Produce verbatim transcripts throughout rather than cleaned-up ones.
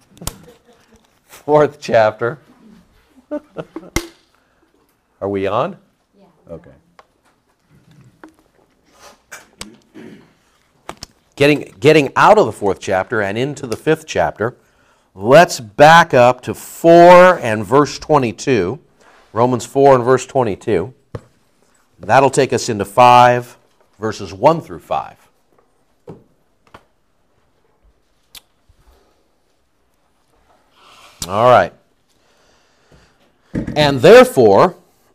Fourth chapter. Are we on? Yeah. Okay. Getting, getting out of the fourth chapter and into the fifth chapter, let's back up to four and verse twenty-two. Romans four and verse twenty-two. That'll take us into five, verses one through five. All right. And therefore,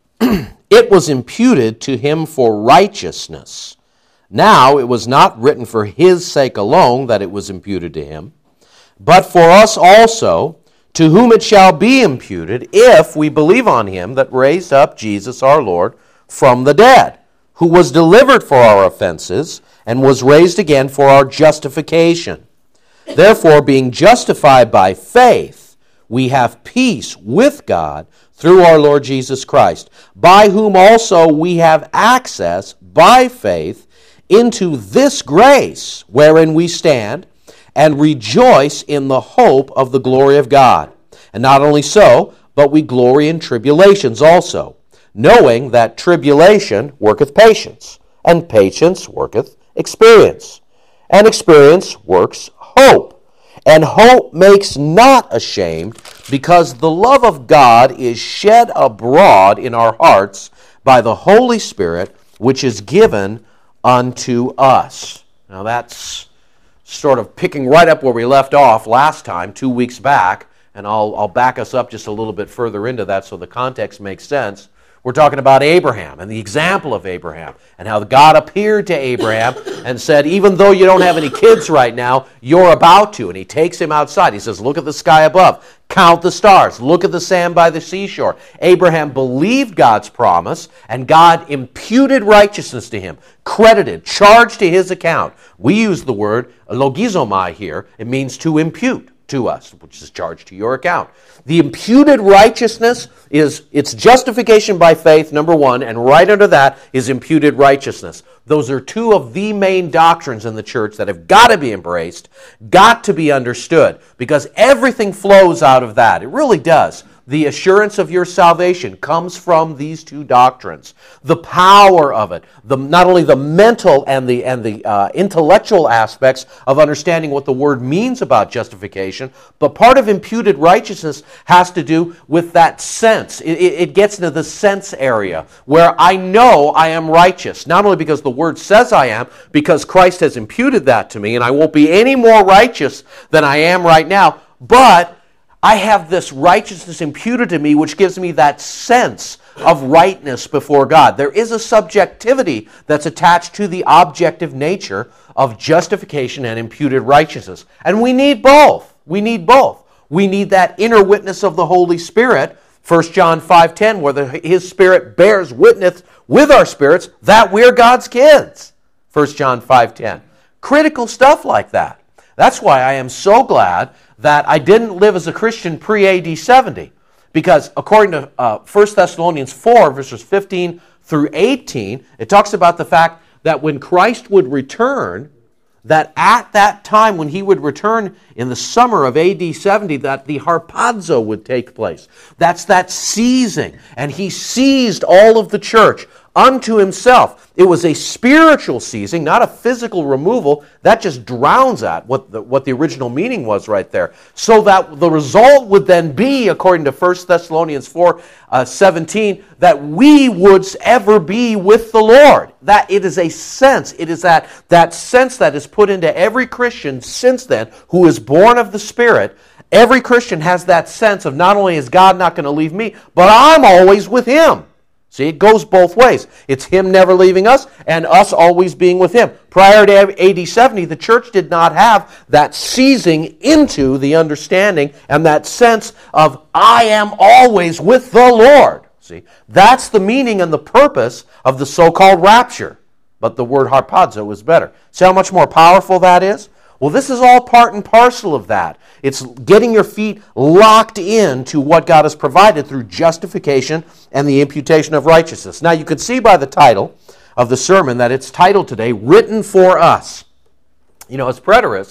it was imputed to him for righteousness. Now it was not written for his sake alone that it was imputed to him, but for us also, to whom it shall be imputed, if we believe on him that raised up Jesus our Lord from the dead, who was delivered for our offenses, and was raised again for our justification. Therefore, being justified by faith, we have peace with God through our Lord Jesus Christ, by whom also we have access by faith into this grace wherein we stand, and rejoice in the hope of the glory of God. And not only so, but we glory in tribulations also, knowing that tribulation worketh patience, and patience worketh experience, and experience works hope. And hope makes not ashamed, because the love of God is shed abroad in our hearts by the Holy Spirit, which is given unto us. Now that's sort of picking right up where we left off last time, two weeks back, and I'll, I'll back us up just a little bit further into that so the context makes sense. We're talking about Abraham and the example of Abraham and how God appeared to Abraham and said, even though you don't have any kids right now, you're about to. And he takes him outside. He says, look at the sky above. Count the stars. Look at the sand by the seashore. Abraham believed God's promise, and God imputed righteousness to him, credited, charged to his account. We use the word logizomai here. It means to impute to us, which is charged to your account. The imputed righteousness is its justification by faith, number one, and right under that is imputed righteousness. Those are two of the main doctrines in the church that have got to be embraced, got to be understood, because everything flows out of that. It really does. The assurance of your salvation comes from these two doctrines. The power of it, the, not only the mental and the and the uh, intellectual aspects of understanding what the word means about justification, but part of imputed righteousness has to do with that sense. It, it, it gets into the sense area where I know I am righteous, not only because the word says I am, because Christ has imputed that to me, and I won't be any more righteous than I am right now, but I have this righteousness imputed to me, which gives me that sense of rightness before God. There is a subjectivity that's attached to the objective nature of justification and imputed righteousness. And we need both. We need both. We need that inner witness of the Holy Spirit, First John five ten, where the, His Spirit bears witness with our spirits that we're God's kids, First John five ten. Critical stuff like that. That's why I am so glad that I didn't live as a Christian pre-A D seventy. Because according to uh, First Thessalonians four, verses fifteen through eighteen, it talks about the fact that when Christ would return, that at that time when he would return in the summer of A D seventy, that the harpazo would take place. That's that seizing. And he seized all of the church unto himself. It was a spiritual seizing, not a physical removal. That just drowns out what the, what the original meaning was right there. So that the result would then be, according to First Thessalonians four seventeen, that we would ever be with the Lord. That it is a sense, it is that, that sense that is put into every Christian since then who is born of the Spirit. Every Christian has that sense of not only is God not going to leave me, but I'm always with Him. See, it goes both ways. It's Him never leaving us and us always being with Him. Prior to A D seventy, the church did not have that seizing into the understanding and that sense of, I am always with the Lord. See, that's the meaning and the purpose of the so-called rapture. But the word harpazo is better. See how much more powerful that is? Well, this is all part and parcel of that. It's getting your feet locked into what God has provided through justification and the imputation of righteousness. Now, you could see by the title of the sermon that it's titled today, Written for Us. You know, as preterists,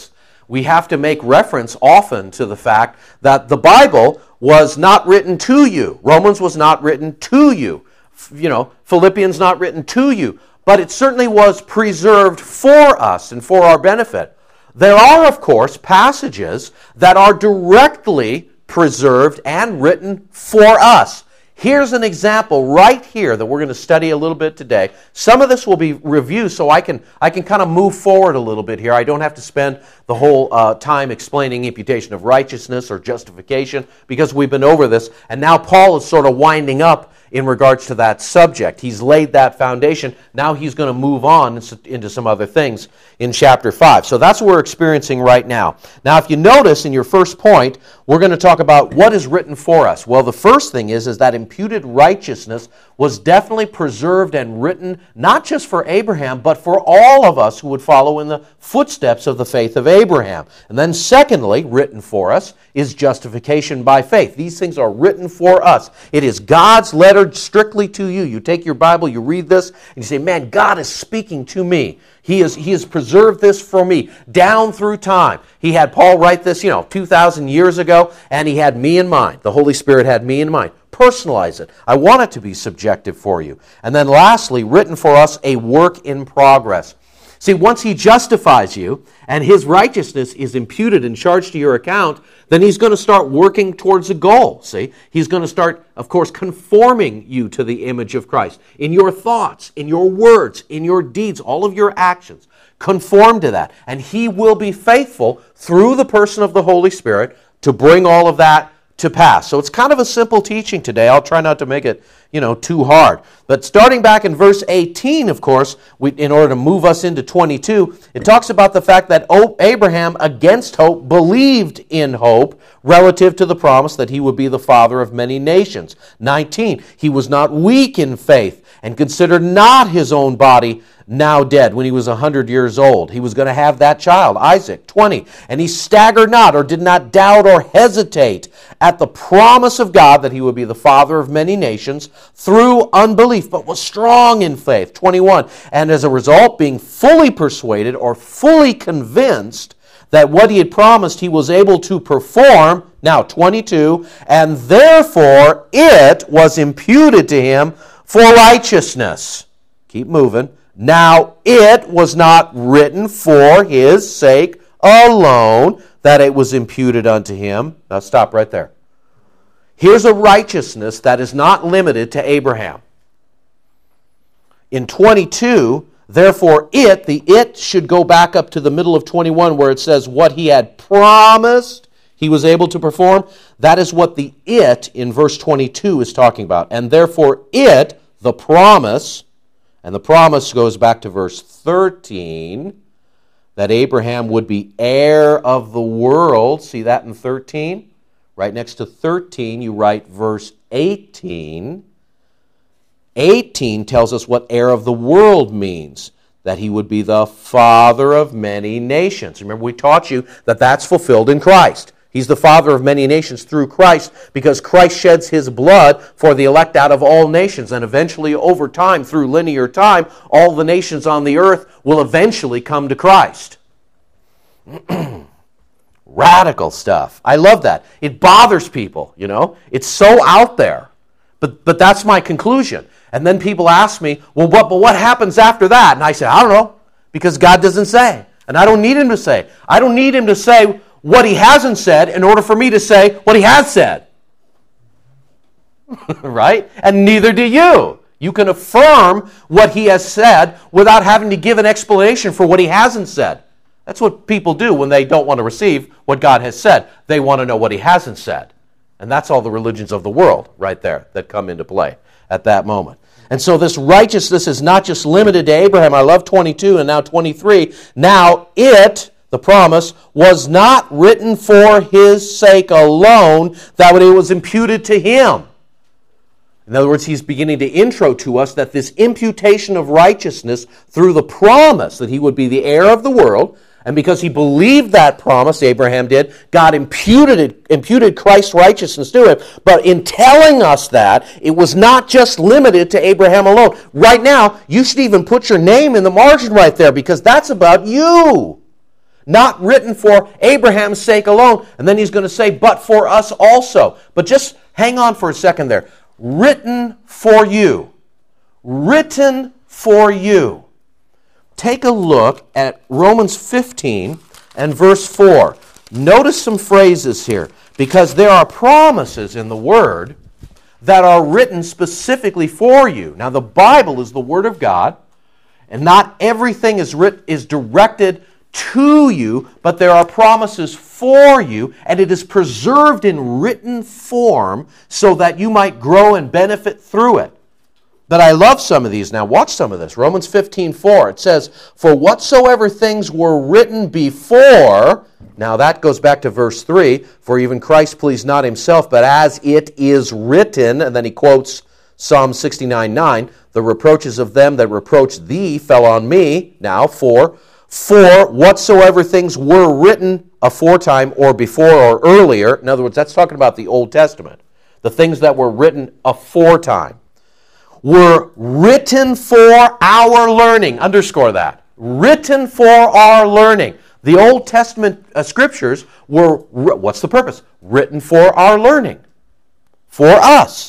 we have to make reference often to the fact that the Bible was not written to you. Romans was not written to you. You know, Philippians not written to you. But it certainly was preserved for us and for our benefit. There are, of course, passages that are directly preserved and written for us. Here's an example right here that we're going to study a little bit today. Some of this will be review, so I can I can kind of move forward a little bit here. I don't have to spend the whole uh, time explaining imputation of righteousness or justification because we've been over this. And now Paul is sort of winding up in regards to that subject. He's laid that foundation. Now he's going to move on into some other things in chapter five. So that's what we're experiencing right now. Now, if you notice in your first point, we're going to talk about what is written for us. Well, the first thing is, is that imputed righteousness was definitely preserved and written not just for Abraham, but for all of us who would follow in the footsteps of the faith of Abraham. And then secondly, written for us is justification by faith. These things are written for us. It is God's letter strictly to you. You take your Bible, you read this, and you say, man, God is speaking to me. He is, he has preserved this for me down through time. He had Paul write this, you know, two thousand years ago, and he had me in mind. The Holy Spirit had me in mind. Personalize it. I want it to be subjective for you. And then lastly, written for us, a work in progress. See, once he justifies you and his righteousness is imputed and charged to your account, then he's going to start working towards a goal. See, he's going to start, of course, conforming you to the image of Christ in your thoughts, in your words, in your deeds, all of your actions. Conform to that. And he will be faithful through the person of the Holy Spirit to bring all of that to pass. So it's kind of a simple teaching today. I'll try not to make it, you know, too hard. But starting back in verse eighteen, of course, we, in order to move us into twenty-two, it talks about the fact that Abraham, against hope, believed in hope relative to the promise that he would be the father of many nations. nineteen, he was not weak in faith and considered not his own body now dead when he was one hundred years old. He was going to have that child, Isaac. twenty, and he staggered not or did not doubt or hesitate at the promise of God that he would be the father of many nations through unbelief, but was strong in faith. twenty-one, and as a result, being fully persuaded or fully convinced that what he had promised he was able to perform. Now, twenty-two, and therefore it was imputed to him for righteousness. Keep moving. Now it was not written for his sake alone that it was imputed unto him. Now stop right there. Here's a righteousness that is not limited to Abraham. In twenty-two, therefore it, the it should go back up to the middle of twenty-one where it says what he had promised he was able to perform. That is what the it in verse twenty-two is talking about. And therefore it, the promise, and the promise goes back to verse thirteen, that Abraham would be heir of the world. See that in thirteen? Right next to thirteen, you write verse eighteen. eighteen tells us what heir of the world means, that he would be the father of many nations. Remember, we taught you that that's fulfilled in Christ. He's the father of many nations through Christ because Christ sheds his blood for the elect out of all nations. And eventually, over time, through linear time, all the nations on the earth will eventually come to Christ. Radical stuff. I love that. It bothers people, you know. It's so out there. But but that's my conclusion. And then people ask me, well, what, but what happens after that? And I say, I don't know, because God doesn't say. And I don't need him to say. I don't need him to say what he hasn't said in order for me to say what he has said. Right? And neither do you. You can affirm what he has said without having to give an explanation for what he hasn't said. That's what people do when they don't want to receive what God has said. They want to know what he hasn't said. And that's all the religions of the world right there that come into play at that moment. And so this righteousness is not just limited to Abraham. I love twenty-two and now twenty-three. Now it, the promise, was not written for his sake alone, that it was imputed to him. In other words, he's beginning to intro to us that this imputation of righteousness through the promise that he would be the heir of the world, and because he believed that promise, Abraham did, God imputed it, imputed Christ's righteousness to him. But in telling us that, it was not just limited to Abraham alone. Right now, you should even put your name in the margin right there, because that's about you. Not written for Abraham's sake alone. And then he's going to say, but for us also. But just hang on for a second there. Written for you. Written for you. Take a look at Romans fifteen and verse four. Notice some phrases here, because there are promises in the Word that are written specifically for you. Now, the Bible is the Word of God, and not everything is writ- is directed to you, but there are promises for you, and it is preserved in written form so that you might grow and benefit through it. But I love some of these. Now watch some of this. Romans fifteen four, it says, for whatsoever things were written before, now that goes back to verse three, for even Christ pleased not himself, but as it is written, and then he quotes Psalm sixty-nine nine, the reproaches of them that reproached thee fell on me. Now, for, for whatsoever things were written aforetime or before or earlier, in other words, that's talking about the Old Testament, the things that were written aforetime, were written for our learning. Underscore that. Written for our learning. The Old Testament uh, scriptures were, what's the purpose? Written for our learning. For us.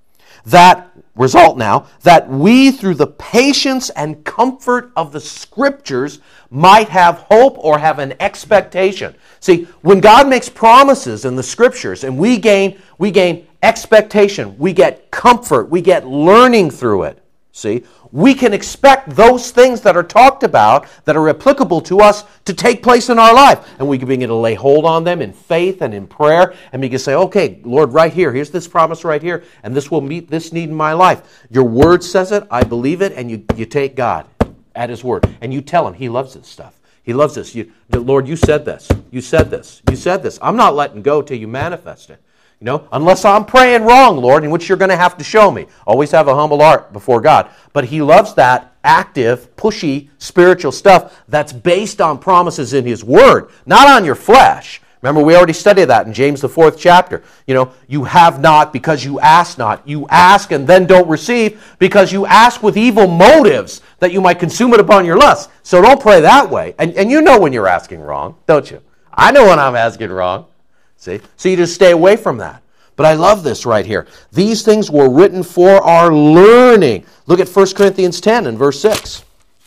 That, result now, that we through the patience and comfort of the scriptures might have hope or have an expectation. See, when God makes promises in the scriptures and we gain, we gain expectation, we get comfort, we get learning through it, see, we can expect those things that are talked about, that are applicable to us, to take place in our life. And we can begin to lay hold on them in faith and in prayer, and we can say, okay, Lord, right here, here's this promise right here, and this will meet this need in my life. Your word says it, I believe it, and you, you take God at his word, and you tell him he loves this stuff. He loves this. You, Lord, you said this. You said this. You said this. I'm not letting go till you manifest it. You know, unless I'm praying wrong, Lord, in which you're going to have to show me. Always have a humble heart before God. But he loves that active, pushy, spiritual stuff that's based on promises in his word, not on your flesh. Remember, we already studied that in James, the fourth chapter. You know, you have not because you ask not. You ask and then don't receive because you ask with evil motives that you might consume it upon your lust. So don't pray that way. And, and you know when you're asking wrong, don't you? I know when I'm asking wrong. See? So you just stay away from that. But I love this right here. These things were written for our learning. Look at First Corinthians ten and verse six.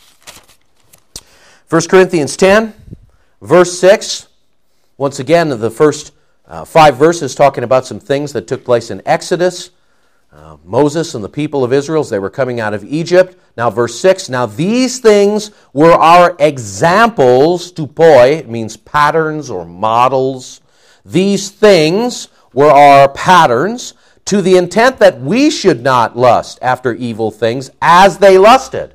First Corinthians ten, verse six. Once again, the first uh, five verses talking about some things that took place in Exodus. Uh, Moses and the people of Israel as they were coming out of Egypt. Now verse six, now these things were our examples, tupoi, it means patterns or models. These things were our patterns to the intent that we should not lust after evil things as they lusted.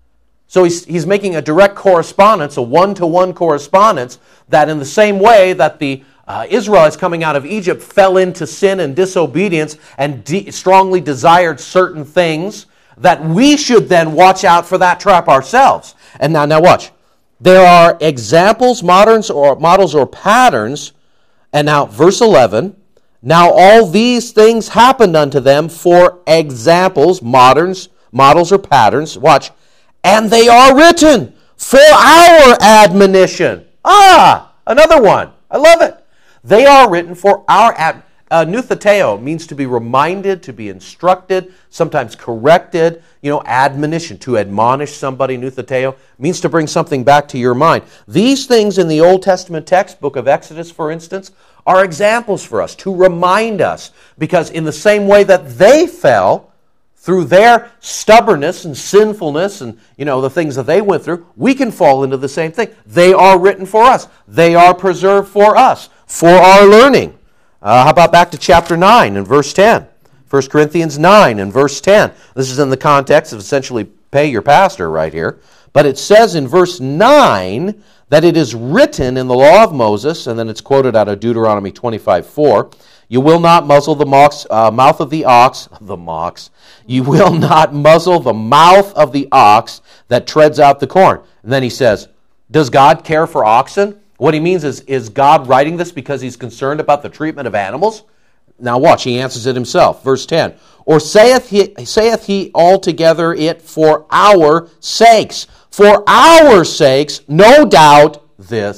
So he's, he's making a direct correspondence, a one-to-one correspondence, that in the same way that the uh, Israelites coming out of Egypt fell into sin and disobedience and de- strongly desired certain things, that we should then watch out for that trap ourselves. And now, now watch. There are examples, moderns, or models or patterns. And now, verse eleven, now all these things happened unto them for examples, moderns, models or patterns, watch, and they are written for our admonition. Ah, another one. I love it. They are written for our ad. Uh, Nuthateo means to be reminded, to be instructed, sometimes corrected. You know, admonition, to admonish somebody, Nuthateo, means to bring something back to your mind. These things in the Old Testament text, book of Exodus, for instance, are examples for us, to remind us. Because in the same way that they fell, through their stubbornness and sinfulness and, you know, the things that they went through, we can fall into the same thing. They are written for us. They are preserved for us, for our learning. Uh, how about back to chapter nine and verse ten? First Corinthians nine and verse ten. This is in the context of essentially pay your pastor right here. But it says in verse nine that it is written in the law of Moses, and then it's quoted out of Deuteronomy twenty-five four, you will not muzzle the mox, uh, mouth of the ox, the mox, you will not muzzle the mouth of the ox that treads out the corn. And then he says, does God care for oxen? What he means is, is God writing this because he's concerned about the treatment of animals? Now watch, he answers it himself. Verse ten, or saith he, saith he altogether it for our sakes? For our sakes, no doubt this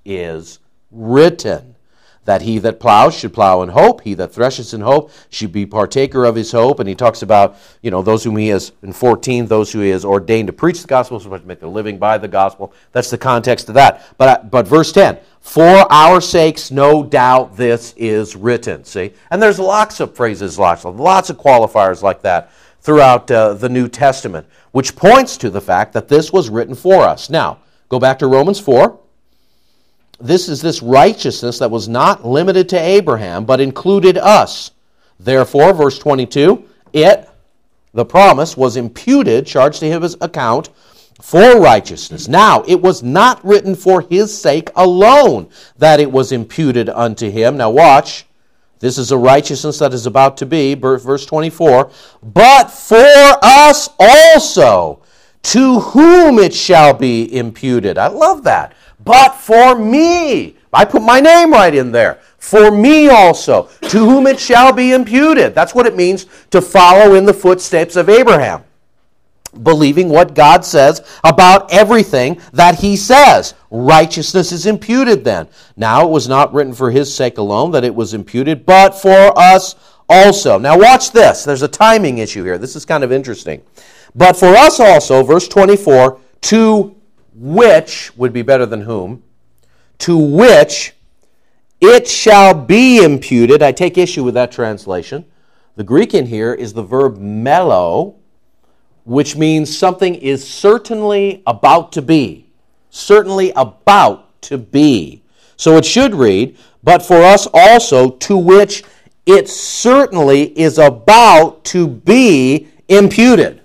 is written, that he that plows should plow in hope, he that threshes in hope should be partaker of his hope. And he talks about, you know, those whom he has, in fourteen, those who he has ordained to preach the gospel, so to make a living by the gospel. That's the context of that. But, but verse ten, for our sakes, no doubt this is written. See? And there's lots of phrases, lots of, lots of qualifiers like that throughout uh, the New Testament, which points to the fact that this was written for us. Now, go back to Romans four. This is this righteousness that was not limited to Abraham, but included us. Therefore, verse twenty-two, it, the promise, was imputed, charged to his account, for righteousness. Now, it was not written for his sake alone that it was imputed unto him. Now watch, this is a righteousness that is about to be, verse twenty-four, but for us also, to whom it shall be imputed. I love that. But for me, I put my name right in there. For me also, to whom it shall be imputed. That's what it means to follow in the footsteps of Abraham. Believing what God says about everything that he says. Righteousness is imputed then. Now it was not written for his sake alone that it was imputed, but for us also. Now watch this. There's a timing issue here. This is kind of interesting. But for us also, verse twenty-four, to which would be better than whom, to which it shall be imputed. I take issue with that translation. The Greek in here is the verb melo, which means something is certainly about to be. Certainly about to be. So it should read, but for us also, to which it certainly is about to be imputed.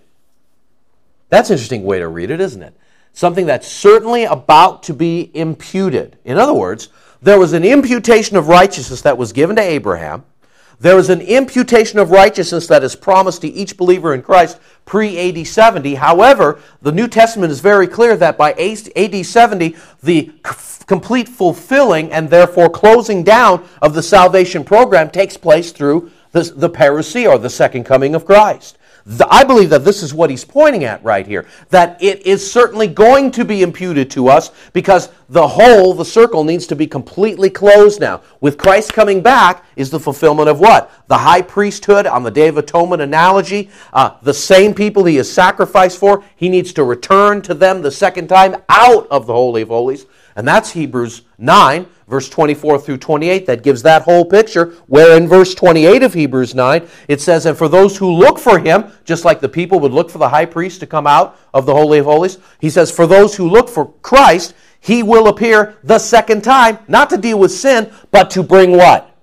That's an interesting way to read it, isn't it? Something that's certainly about to be imputed. In other words, there was an imputation of righteousness that was given to Abraham. There is an imputation of righteousness that is promised to each believer in Christ pre-A D seventy. However, the New Testament is very clear that by A D seventy, the c- complete fulfilling and therefore closing down of the salvation program takes place through the, the parousia, or the second coming of Christ. The, I believe that this is what he's pointing at right here, that it is certainly going to be imputed to us because the whole, the circle, needs to be completely closed now. With Christ coming back is the fulfillment of what? The high priesthood on the Day of Atonement analogy. Uh, the same people he has sacrificed for, he needs to return to them the second time out of the Holy of Holies. And that's Hebrews nine, verse twenty-four through twenty-eight, that gives that whole picture, where in verse twenty-eight of Hebrews nine, it says, and for those who look for him, just like the people would look for the high priest to come out of the Holy of Holies, he says, for those who look for Christ, he will appear the second time, not to deal with sin, but to bring what?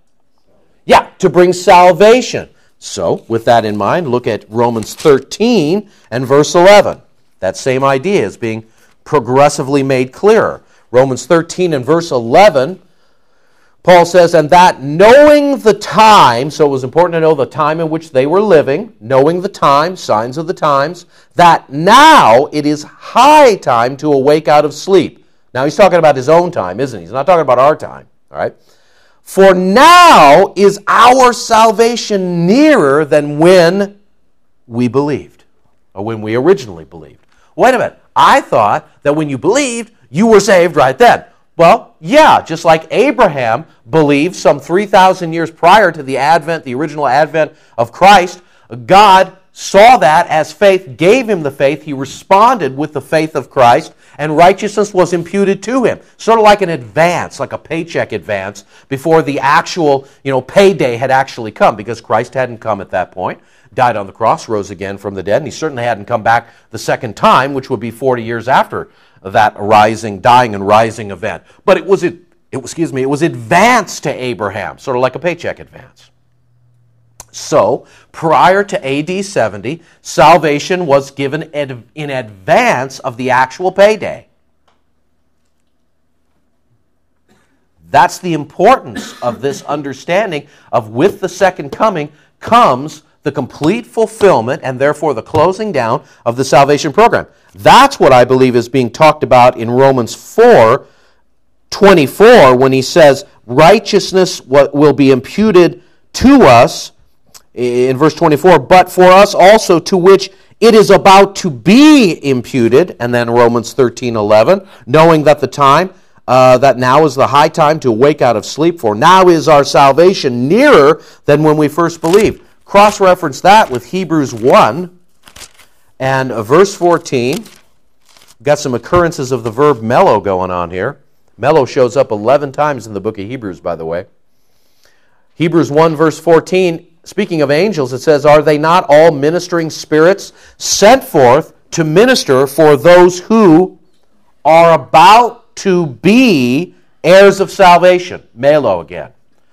Yeah, to bring salvation. So, with that in mind, look at Romans thirteen and verse eleven. That same idea is being progressively made clearer. Romans thirteen and verse eleven, Paul says, and that knowing the time, so it was important to know the time in which they were living, knowing the time, signs of the times, that now it is high time to awake out of sleep. Now he's talking about his own time, isn't he? He's not talking about our time, all right? For now is our salvation nearer than when we believed, or when we originally believed. Wait a minute, I thought that when you believed, you were saved right then. Well, yeah, just like Abraham believed some three thousand years prior to the advent, the original advent of Christ, God saw that as faith, gave him the faith, he responded with the faith of Christ, and righteousness was imputed to him. Sort of like an advance, like a paycheck advance, before the actual, you know, payday had actually come, because Christ hadn't come at that point, died on the cross, rose again from the dead, and he certainly hadn't come back the second time, which would be forty years after that rising, dying and rising event. But it was, it, it, excuse me, it was advanced to Abraham, sort of like a paycheck advance. So, prior to A D seventy, salvation was given in advance of the actual payday. That's the importance of this understanding of, with the second coming comes the complete fulfillment and therefore the closing down of the salvation program. That's what I believe is being talked about in Romans four twenty-four when he says righteousness will be imputed to us in verse twenty-four, but for us also to which it is about to be imputed, and then Romans thirteen eleven, knowing that the time uh, that now is the high time to awake out of sleep, for now is our salvation nearer than when we first believed. Cross-reference that with Hebrews one and uh, verse fourteen. Got some occurrences of the verb mellow going on here. Mellow shows up eleven times in the book of Hebrews, by the way. Hebrews one, verse fourteen, speaking of angels, it says, "Are they not all ministering spirits sent forth to minister for those who are about to be heirs of salvation?" Melo again.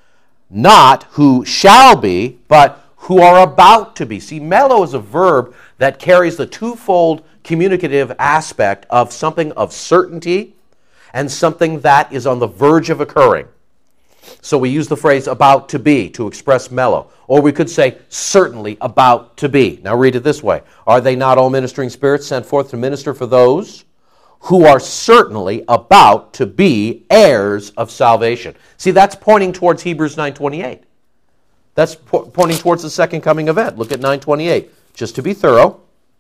Not who shall be, but who are about to be. See, melo is a verb that carries the twofold communicative aspect of something of certainty and something that is on the verge of occurring. So we use the phrase about to be to express mellow. Or we could say certainly about to be. Now read it this way. "Are they not all ministering spirits sent forth to minister for those who are certainly about to be heirs of salvation?" See, that's pointing towards Hebrews nine twenty-eight. That's po- pointing towards the second coming event. Look at nine twenty-eight. Just to be thorough,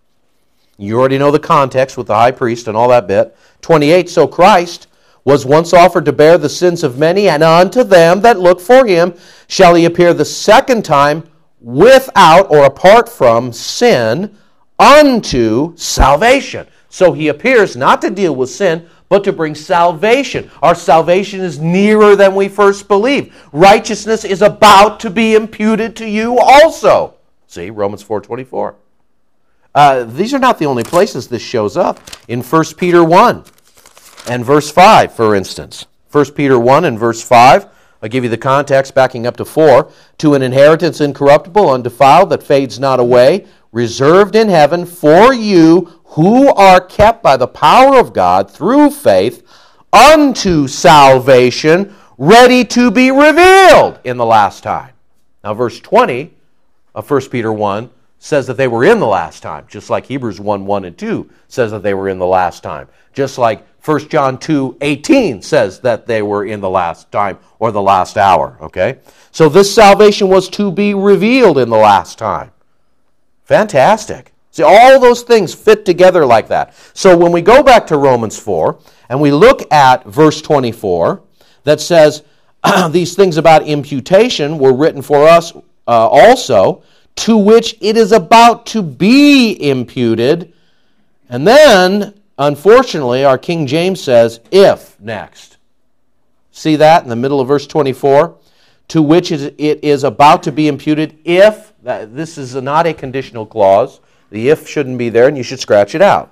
you already know the context with the high priest and all that bit. twenty-eight, "So Christ was once offered to bear the sins of many, and unto them that look for him shall he appear the second time without or apart from sin unto salvation." So he appears not to deal with sin, but to bring salvation. Our salvation is nearer than we first believed. Righteousness is about to be imputed to you also. See, Romans four twenty-four. Uh, these are not the only places this shows up. In First Peter one and verse five, for instance. First Peter one and verse five, I'll give you the context backing up to four. "To an inheritance incorruptible, undefiled, that fades not away, reserved in heaven for you who are kept by the power of God through faith unto salvation, ready to be revealed in the last time." Now verse twenty of First Peter one says that they were in the last time, just like Hebrews one, one and two says that they were in the last time. Just like First John two, eighteen says that they were in the last time or the last hour, okay? So this salvation was to be revealed in the last time. Fantastic. See, all those things fit together like that. So when we go back to Romans four and we look at verse twenty-four that says these things about imputation were written for us uh, also, to which it is about to be imputed. And then, unfortunately, our King James says, if next. See that in the middle of verse twenty-four? To which it is about to be imputed if, this is not a conditional clause. The if shouldn't be there, and you should scratch it out.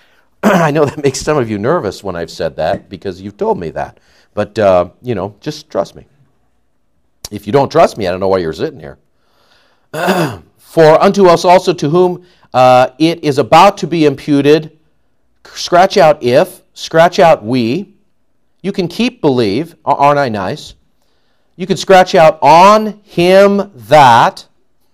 I know that makes some of you nervous when I've said that, because you've told me that. But, uh, you know, just trust me. If you don't trust me, I don't know why you're sitting here. For unto us also to whom uh, it is about to be imputed, scratch out if, scratch out we. You can keep believe, aren't I nice? You can scratch out on him that.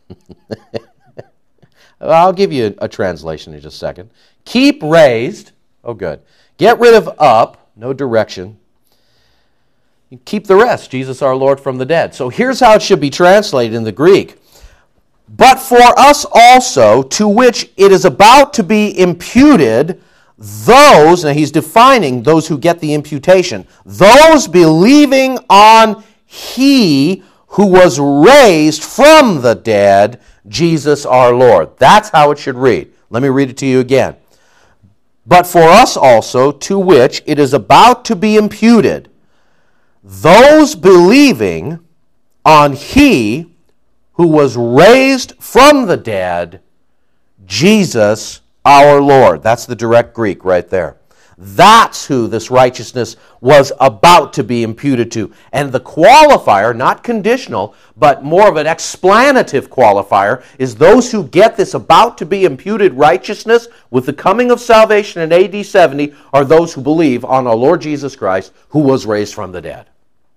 I'll give you a, a translation in just a second. Keep raised. Oh, good. Get rid of up. No direction. Keep the rest. Jesus our Lord from the dead. So here's how it should be translated in the Greek. But for us also, to which it is about to be imputed, those, now he's defining those who get the imputation, those believing on he who was raised from the dead, Jesus our Lord. That's how it should read. Let me read it to you again. But for us also, to which it is about to be imputed, those believing on he who was raised from the dead, Jesus our Lord. That's the direct Greek right there. That's who this righteousness was about to be imputed to. And the qualifier, not conditional, but more of an explanative qualifier, is those who get this about to be imputed righteousness with the coming of salvation in A D seventy are those who believe on our Lord Jesus Christ, who was raised from the dead.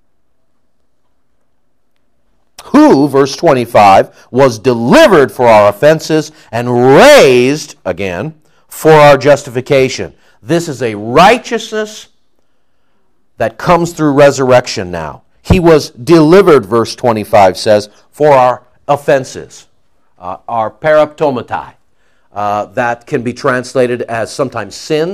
Who, verse twenty-five, was delivered for our offenses and raised, again, for our justification. This is a righteousness that comes through resurrection now. He was delivered, verse twenty-five says, for our offenses, uh, our paraptomatai. Uh, that can be translated as sometimes sins,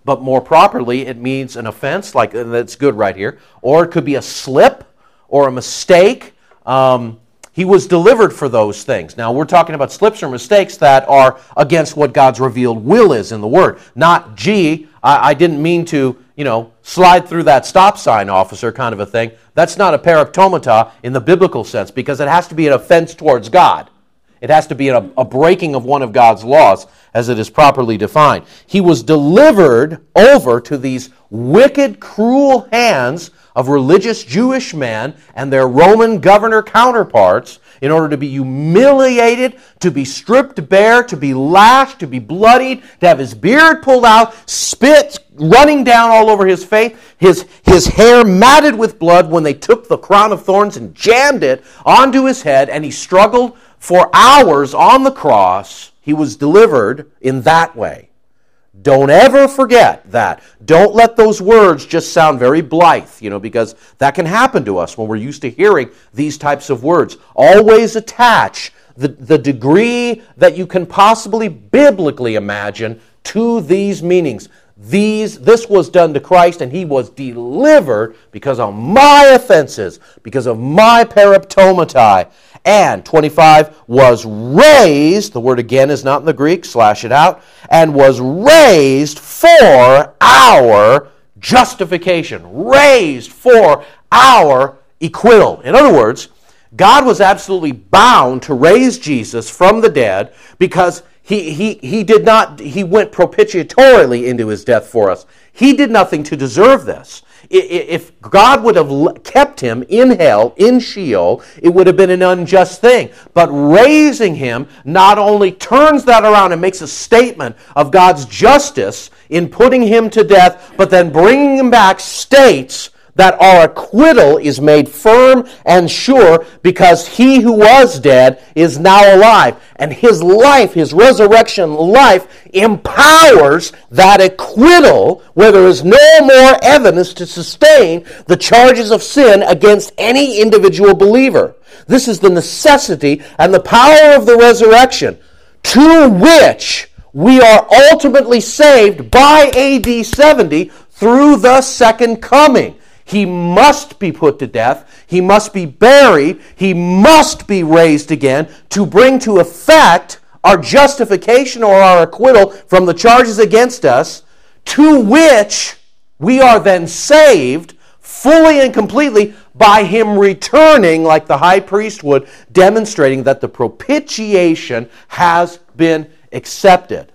but more properly it means an offense, like, and that's good right here, or it could be a slip or a mistake. Um, he was delivered for those things. Now, we're talking about slips or mistakes that are against what God's revealed will is in the Word. Not, gee, I, I didn't mean to, you know, slide through that stop sign, officer, kind of a thing. That's not a paraptomata in the biblical sense, because it has to be an offense towards God. It has to be a, a breaking of one of God's laws as it is properly defined. He was delivered over to these wicked, cruel hands of religious Jewish men and their Roman governor counterparts in order to be humiliated, to be stripped bare, to be lashed, to be bloodied, to have his beard pulled out, spit running down all over his face, his, his hair matted with blood when they took the crown of thorns and jammed it onto his head, and he struggled for hours on the cross. He was delivered in that way. Don't ever forget that. Don't let those words just sound very blithe, you know, because that can happen to us when we're used to hearing these types of words. Always attach the, the degree that you can possibly biblically imagine to these meanings. These, this was done to Christ, and he was delivered because of my offenses, because of my paraptomati. And twenty-five, was raised, the word again is not in the Greek, slash it out, and was raised for our justification, raised for our acquittal. In other words, God was absolutely bound to raise Jesus from the dead because he, he, he did not, he went propitiatorily into his death for us. He did nothing to deserve this. If God would have kept him in hell, in Sheol, it would have been an unjust thing. But raising him not only turns that around and makes a statement of God's justice in putting him to death, but then bringing him back states that our acquittal is made firm and sure because he who was dead is now alive. And his life, his resurrection life, empowers that acquittal where there is no more evidence to sustain the charges of sin against any individual believer. This is the necessity and the power of the resurrection, to which we are ultimately saved by A D seventy through the second coming. He must be put to death. He must be buried. He must be raised again to bring to effect our justification or our acquittal from the charges against us, to which we are then saved fully and completely by him returning like the high priest would, demonstrating that the propitiation has been accepted.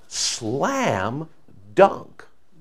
Slam dunk.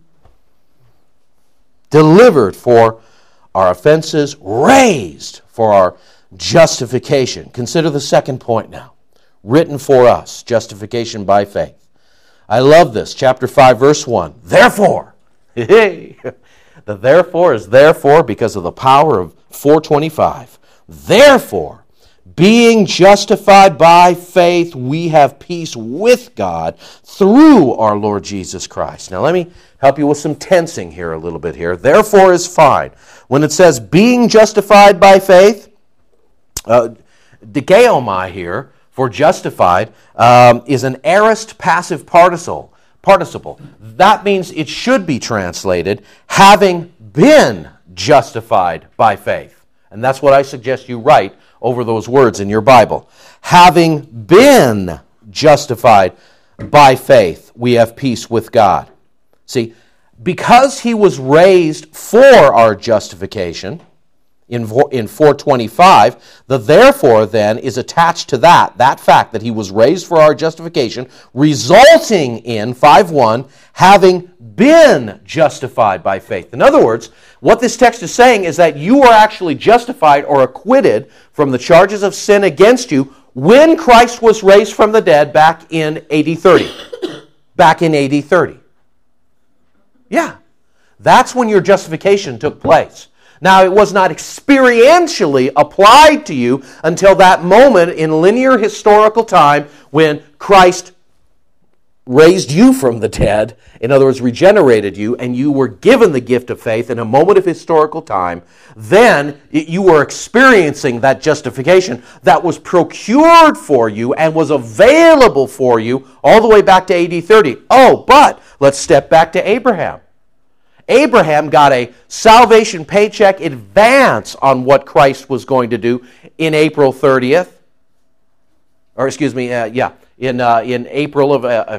Delivered for our offenses, raised for our justification. Consider the second point now. Written for us, justification by faith. I love this. Chapter five, verse one. Therefore, the therefore is therefore because of the power of four twenty-five. Therefore, being justified by faith, we have peace with God through our Lord Jesus Christ. Now let me help you with some tensing here a little bit here. Therefore is fine. When it says being justified by faith, uh, dikeomai here, for justified, um, is an aorist passive participle. participle. That means it should be translated, having been justified by faith. And that's what I suggest you write over those words in your Bible. Having been justified by faith, we have peace with God. See, because he was raised for our justification, in in four twenty-five, the therefore then is attached to that, that fact that he was raised for our justification, resulting in five one, having been justified by faith. In other words, what this text is saying is that you are actually justified or acquitted from the charges of sin against you when Christ was raised from the dead back in A D thirty. Back in A D thirty. Yeah, that's when your justification took place. Now, it was not experientially applied to you until that moment in linear historical time when Christ raised you from the dead, in other words, regenerated you, and you were given the gift of faith in a moment of historical time. Then you were experiencing that justification that was procured for you and was available for you all the way back to A D thirty. Oh, but let's step back to Abraham. Abraham got a salvation paycheck advance on what Christ was going to do in April thirtieth. Or excuse me, uh, yeah, in uh, in April of... Uh, uh,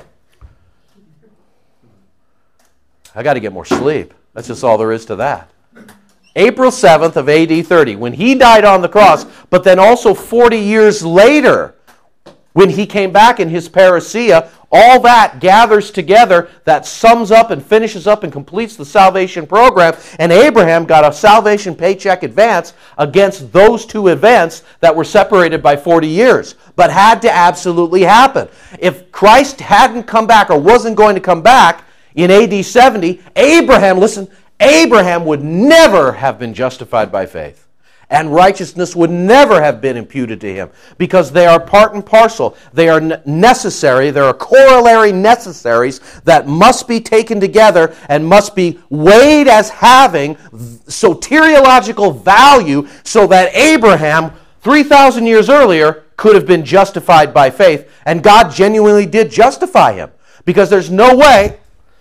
I got to get more sleep. That's just all there is to that. April seventh of A D thirty, when he died on the cross, but then also forty years later, when he came back in his parousia, all that gathers together, that sums up and finishes up and completes the salvation program, and Abraham got a salvation paycheck advance against those two events that were separated by forty years, but had to absolutely happen. If Christ hadn't come back or wasn't going to come back in A D seventy, Abraham, listen, Abraham would never have been justified by faith, and righteousness would never have been imputed to him, because they are part and parcel. They are necessary. There are corollary necessaries that must be taken together and must be weighed as having soteriological value, so that Abraham, three thousand years earlier, could have been justified by faith, and God genuinely did justify him, because there's no way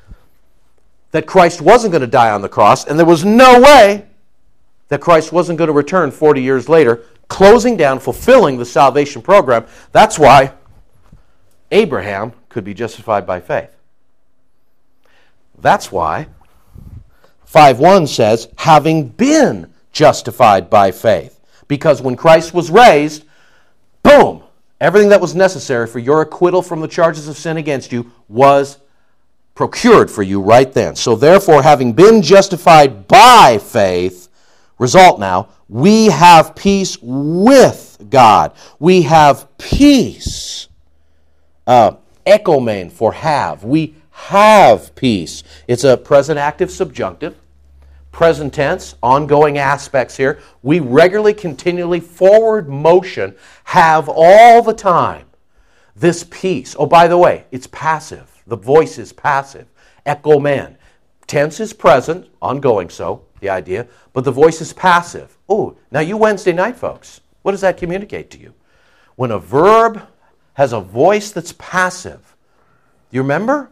that Christ wasn't going to die on the cross, and there was no way that Christ wasn't going to return forty years later, closing down, fulfilling the salvation program. That's why Abraham could be justified by faith. That's why five one says, having been justified by faith. Because when Christ was raised, boom, everything that was necessary for your acquittal from the charges of sin against you was procured for you right then. So therefore, having been justified by faith, result now, we have peace with God. We have peace. Uh, echomen for have. We have peace. It's a present active subjunctive. Present tense, ongoing aspects here. We regularly, continually, forward motion, have all the time this peace. Oh, by the way, it's passive. The voice is passive. Echomen. Tense is present, ongoing so, the idea, but the voice is passive. Oh, now you Wednesday night folks, what does that communicate to you? When a verb has a voice that's passive, do you remember?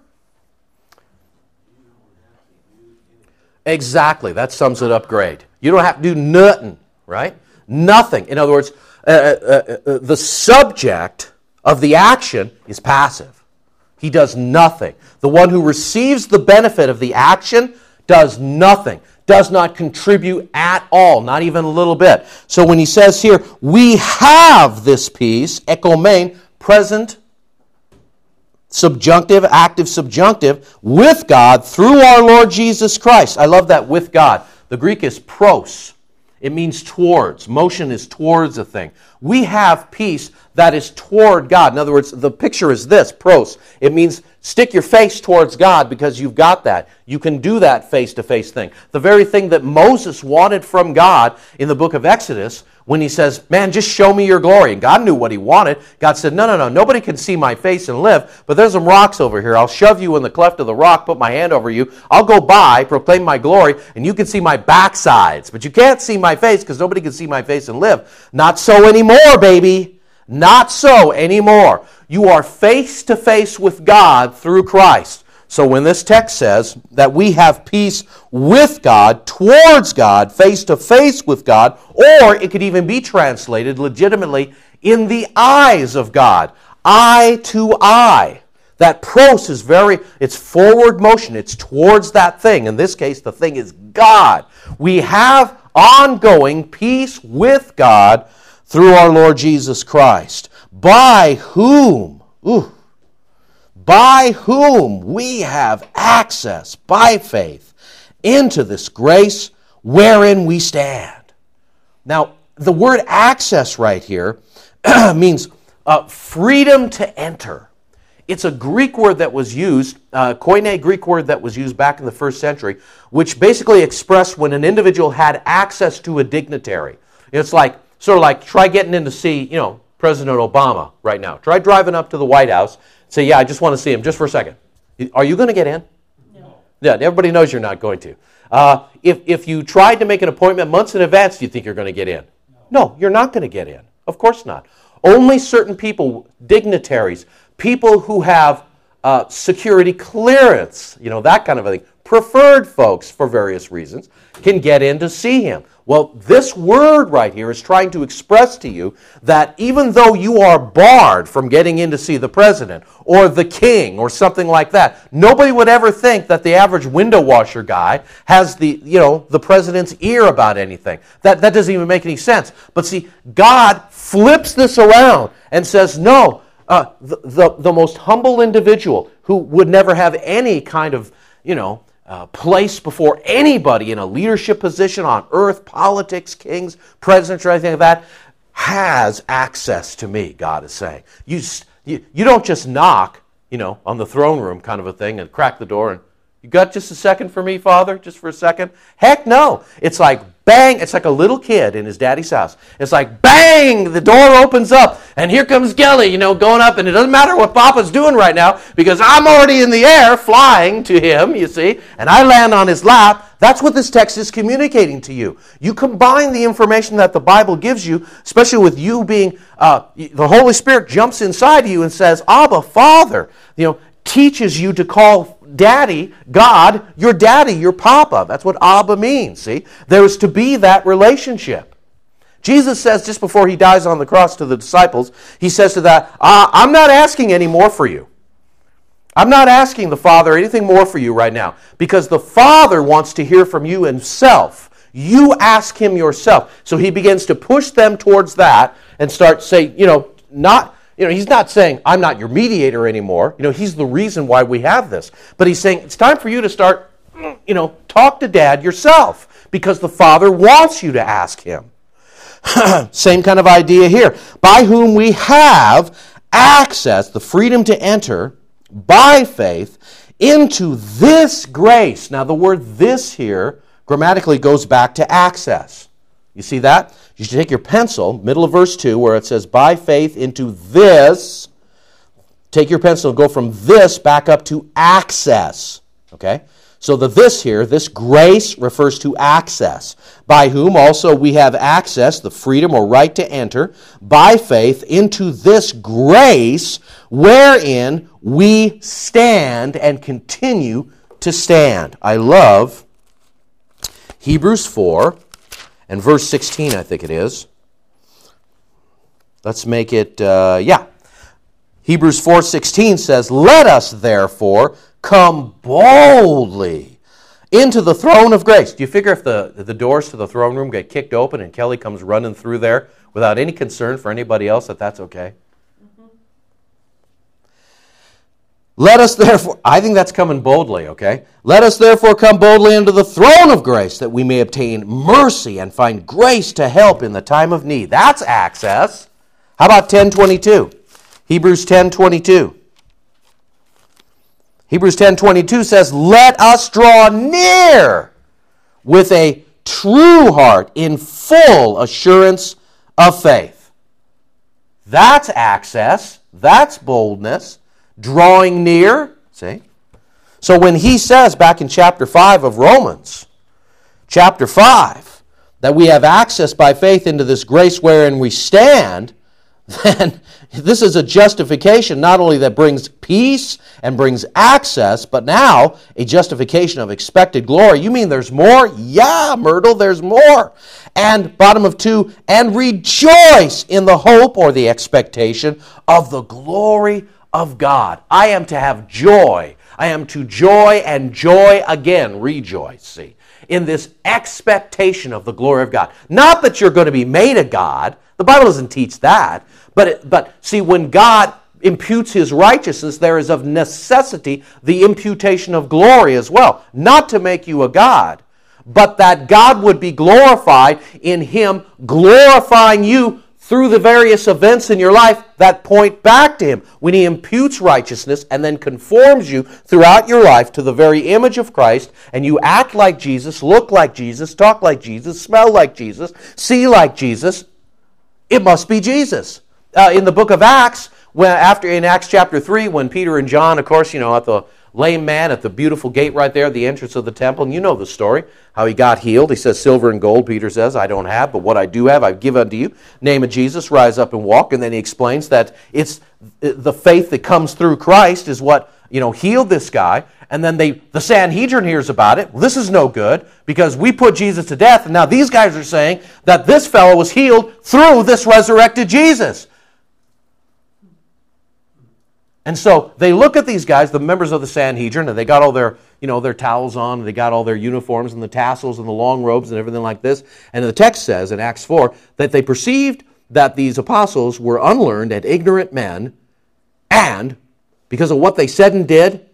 Exactly, that sums it up great. You don't have to do nothing, right? Nothing. In other words, uh, uh, uh, the subject of the action is passive. He does nothing. The one who receives the benefit of the action does nothing, does not contribute at all, not even a little bit. So when he says here, we have this peace, echomen, present, subjunctive, active subjunctive, with God through our Lord Jesus Christ. I love that, with God. The Greek is pros. It means towards. Motion is towards a thing. We have peace that is toward God. In other words, the picture is this, pros. It means stick your face towards God because you've got that. You can do that face-to-face thing. The very thing that Moses wanted from God in the book of Exodus, when he says, man, just show me your glory. And God knew what he wanted. God said, no, no, no, nobody can see my face and live, but there's some rocks over here. I'll shove you in the cleft of the rock, put my hand over you. I'll go by, proclaim my glory, and you can see my backsides. But you can't see my face because nobody can see my face and live. Not so anymore, baby. Not so anymore. You are face-to-face with God through Christ. So when this text says that we have peace with God, towards God, face-to-face with God, or it could even be translated legitimately in the eyes of God, eye to eye. That pros is very, it's forward motion. It's towards that thing. In this case, the thing is God. We have ongoing peace with God through our Lord Jesus Christ, by whom, ooh, by whom we have access by faith into this grace wherein we stand. Now, the word access right here means uh, freedom to enter. It's a Greek word that was used, uh, koine Greek word that was used back in the first century, which basically expressed when an individual had access to a dignitary. It's like, sort of like, try getting in to see, you know, President Obama right now. Try driving up to the White House. Say, yeah, I just want to see him just for a second. Are you going to get in? No. Yeah, everybody knows you're not going to. Uh, if, if you tried to make an appointment months in advance, do you think you're going to get in? No, no you're not going to get in. Of course not. Only certain people, dignitaries, people who have uh, security clearance, you know, that kind of a thing, preferred folks, for various reasons, can get in to see him. Well, this word right here is trying to express to you that even though you are barred from getting in to see the president or the king or something like that, nobody would ever think that the average window washer guy has the, you know, the president's ear about anything. That, that doesn't even make any sense. But see, God flips this around and says, no, uh, the, the, the most humble individual who would never have any kind of, you know, Uh, place before anybody in a leadership position on earth, politics, kings, presidents, or anything like that, has access to me, God is saying. You, you, you don't just knock, you know, on the throne room kind of a thing and crack the door and, you got just a second for me, Father? Just for a second? Heck no. It's like bang. It's like a little kid in his daddy's house. It's like bang, the door opens up, and here comes Gelly, you know, going up, and it doesn't matter what Papa's doing right now because I'm already in the air flying to him, you see, and I land on his lap. That's what this text is communicating to you. You combine the information that the Bible gives you, especially with you being, uh, the Holy Spirit jumps inside you and says, Abba, Father, you know, teaches you to call Daddy, God, your daddy, your papa. That's what Abba means, see? There is to be that relationship. Jesus says just before he dies on the cross to the disciples, he says to that, uh, I'm not asking any more for you. I'm not asking the Father anything more for you right now because the Father wants to hear from you himself. You ask him yourself. So he begins to push them towards that and start saying, you know, not... You know, he's not saying, I'm not your mediator anymore. You know, he's the reason why we have this. But he's saying, it's time for you to start, you know, talk to Dad yourself because the Father wants you to ask him. Same kind of idea here. By whom we have access, the freedom to enter by faith into this grace. Now, the word this here grammatically goes back to access. You see that? You should take your pencil, middle of verse two, where it says, by faith into this. Take your pencil and go from this back up to access. Okay? So the this here, this grace refers to access. By whom also we have access, the freedom or right to enter, by faith into this grace wherein we stand and continue to stand. I love Hebrews four. And verse sixteen, I think it is. Let's make it, uh, yeah. Hebrews four sixteen says, let us therefore come boldly into the throne of grace. Do you figure if the, the doors to the throne room get kicked open and Kelly comes running through there without any concern for anybody else that that's okay? Let us therefore, I think that's coming boldly, okay? Let us therefore come boldly into the throne of grace that we may obtain mercy and find grace to help in the time of need. That's access. How about ten twenty-two? Hebrews ten twenty-two. Hebrews ten twenty-two says, let us draw near with a true heart in full assurance of faith. That's access. That's boldness. Drawing near, see? So when he says back in chapter five of Romans, chapter five, that we have access by faith into this grace wherein we stand, then this is a justification not only that brings peace and brings access, but now a justification of expected glory. You mean there's more? Yeah, Myrtle, there's more. And bottom of two, and rejoice in the hope or the expectation of the glory of God. I am to have joy. I am to joy and joy again, rejoice, see, in this expectation of the glory of God. Not that you're going to be made a God. The Bible doesn't teach that. But, it, but see, when God imputes his righteousness, there is of necessity the imputation of glory as well. Not to make you a God, but that God would be glorified in him glorifying you through the various events in your life that point back to him. When he imputes righteousness and then conforms you throughout your life to the very image of Christ, and you act like Jesus, look like Jesus, talk like Jesus, smell like Jesus, see like Jesus, it must be Jesus. Uh, in the book of Acts, when after in Acts chapter three, when Peter and John, of course, you know, at the lame man at the beautiful gate right there at the entrance of the temple, and you know the story, how he got healed. He says, silver and gold, Peter says, I don't have, but what I do have, I give unto you. Name of Jesus, rise up and walk. And then he explains that it's the faith that comes through Christ is what, you know, healed this guy. And then they, the Sanhedrin hears about it. Well, this is no good because we put Jesus to death. And now these guys are saying that this fellow was healed through this resurrected Jesus. And so they look at these guys, the members of the Sanhedrin, and they got all their, you know, their towels on, and they got all their uniforms and the tassels and the long robes and everything like this. And the text says in Acts four that they perceived that these apostles were unlearned and ignorant men, and because of what they said and did,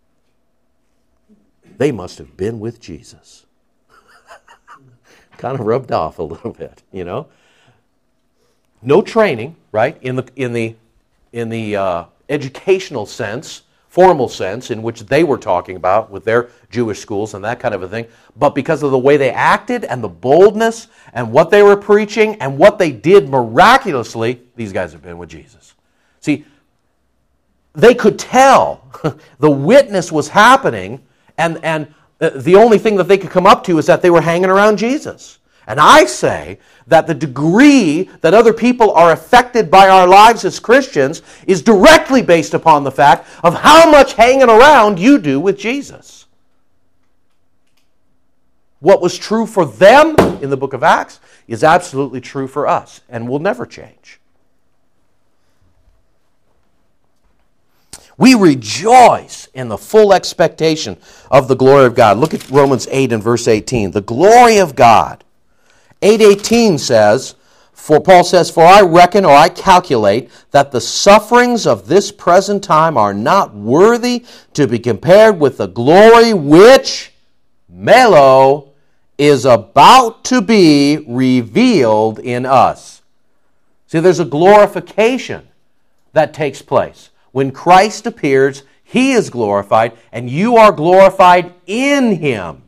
they must have been with Jesus. Kind of rubbed off a little bit, you know. No training, right, in the in the in the uh, educational sense, formal sense, in which they were talking about with their Jewish schools and that kind of a thing. But because of the way they acted and the boldness and what they were preaching and what they did miraculously, these guys have been with Jesus. See, they could tell the witness was happening. And, and the only thing that they could come up to is that they were hanging around Jesus. And I say that the degree that other people are affected by our lives as Christians is directly based upon the fact of how much hanging around you do with Jesus. What was true for them in the book of Acts is absolutely true for us and will never change. We rejoice in the full expectation of the glory of God. Look at Romans eight and verse eighteen. The glory of God. eight eighteen says, for Paul says, for I reckon or I calculate that the sufferings of this present time are not worthy to be compared with the glory which, melo, is about to be revealed in us. See, there's a glorification that takes place. When Christ appears, He is glorified, and you are glorified in Him.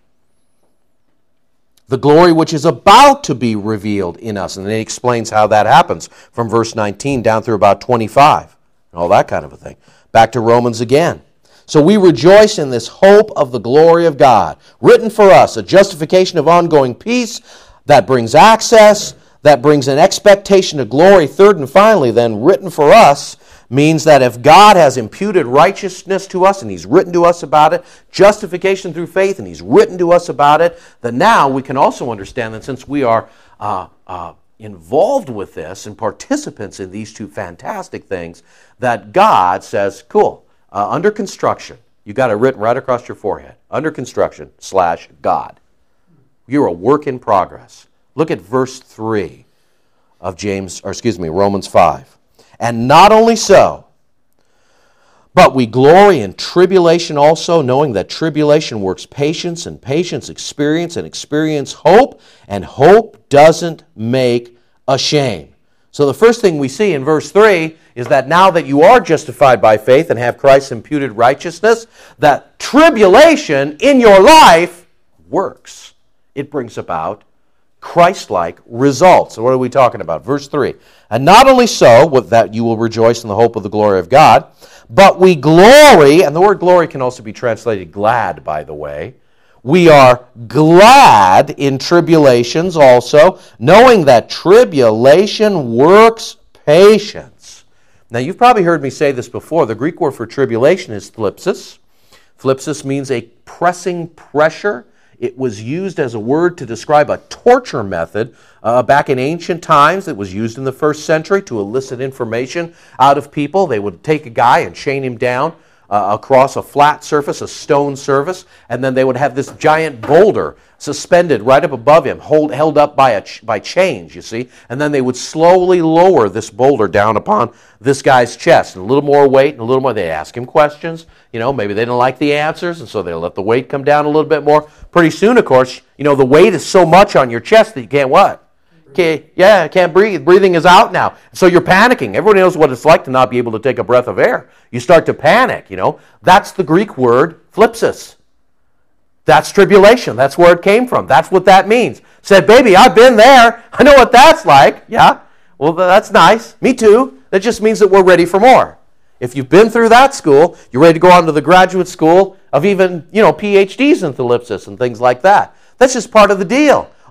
The glory which is about to be revealed in us. And then he explains how that happens from verse nineteen down through about twenty-five. And all that kind of a thing. Back to Romans again. So we rejoice in this hope of the glory of God, written for us, a justification of ongoing peace that brings access, that brings an expectation of glory. Third and finally, then, written for us, means that if God has imputed righteousness to us and He's written to us about it, justification through faith, and He's written to us about it, then now we can also understand that since we are uh, uh, involved with this and participants in these two fantastic things, that God says, cool, uh, under construction, you got it written right across your forehead, under construction slash God. You're a work in progress. Look at verse three of James, or excuse me, Romans five. And not only so, but we glory in tribulation also, knowing that tribulation works patience, and patience experience, and experience hope, and hope doesn't make ashamed. So the first thing we see in verse three is that now that you are justified by faith and have Christ's imputed righteousness, that tribulation in your life works. It brings about Christ-like results. So what are we talking about? Verse three. And not only so, with that you will rejoice in the hope of the glory of God, but we glory, and the word glory can also be translated glad, by the way. We are glad in tribulations also, knowing that tribulation works patience. Now you've probably heard me say this before. The Greek word for tribulation is thlipsis. Thlipsis means a pressing pressure. It was used as a word to describe a torture method uh, back in ancient times. It was used in the first century to elicit information out of people. They would take a guy and chain him down uh, across a flat surface, a stone surface, and then they would have this giant boulder suspended right up above him, hold, held up by, a ch- by chains, you see, and then they would slowly lower this boulder down upon this guy's chest, and a little more weight and a little more. They'd ask him questions, you know, maybe they didn't like the answers, and so they let the weight come down a little bit more. Pretty soon, of course, you know, the weight is so much on your chest that you can't what? Okay, yeah, can't breathe. Breathing is out now. So you're panicking. Everybody knows what it's like to not be able to take a breath of air. You start to panic, you know. That's the Greek word thlipsis. That's tribulation. That's where it came from. That's what that means. Said, baby, I've been there. I know what that's like. Yeah, well, that's nice. Me too. That just means that we're ready for more. If you've been through that school, you're ready to go on to the graduate school of even, you know, P H Ds in thlipsis and things like that. That's just part of the deal.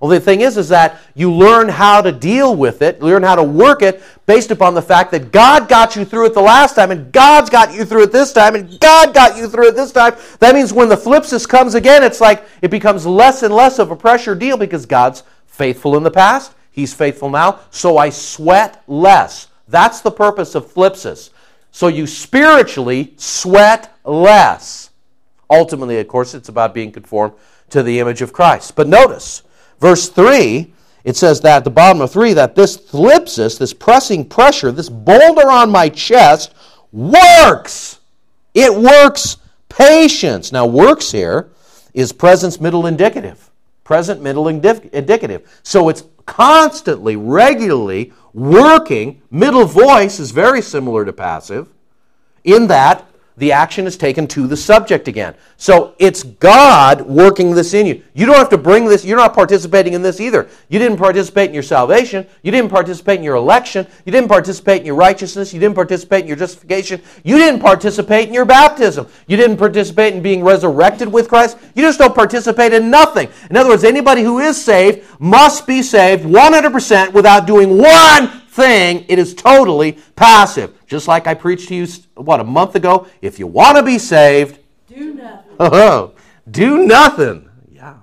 Only the thing is, is that you learn how to deal with it, learn how to work it based upon the fact that God got you through it the last time, and God's got you through it this time, and God got you through it this time. That means when the thlipsis comes again, it's like it becomes less and less of a pressure deal because God's faithful in the past. He's faithful now, so I sweat less. That's the purpose of thlipsis. So you spiritually sweat less. Ultimately, of course, it's about being conformed to the image of Christ. But notice, verse three, it says that at the bottom of three, that this thlipsis, this pressing pressure, this boulder on my chest, works. It works patience. Now, works here is present middle indicative. Present middle indicative. So it's constantly, regularly working. Middle voice is very similar to passive in that the action is taken to the subject again. So it's God working this in you. You don't have to bring this. You're not participating in this either. You didn't participate in your salvation. You didn't participate in your election. You didn't participate in your righteousness. You didn't participate in your justification. You didn't participate in your baptism. You didn't participate in being resurrected with Christ. You just don't participate in nothing. In other words, anybody who is saved must be saved one hundred percent without doing one thing. It is totally passive. Just like I preached to you, what, a month ago? If you want to be saved, do nothing. Oh, do nothing. Yeah.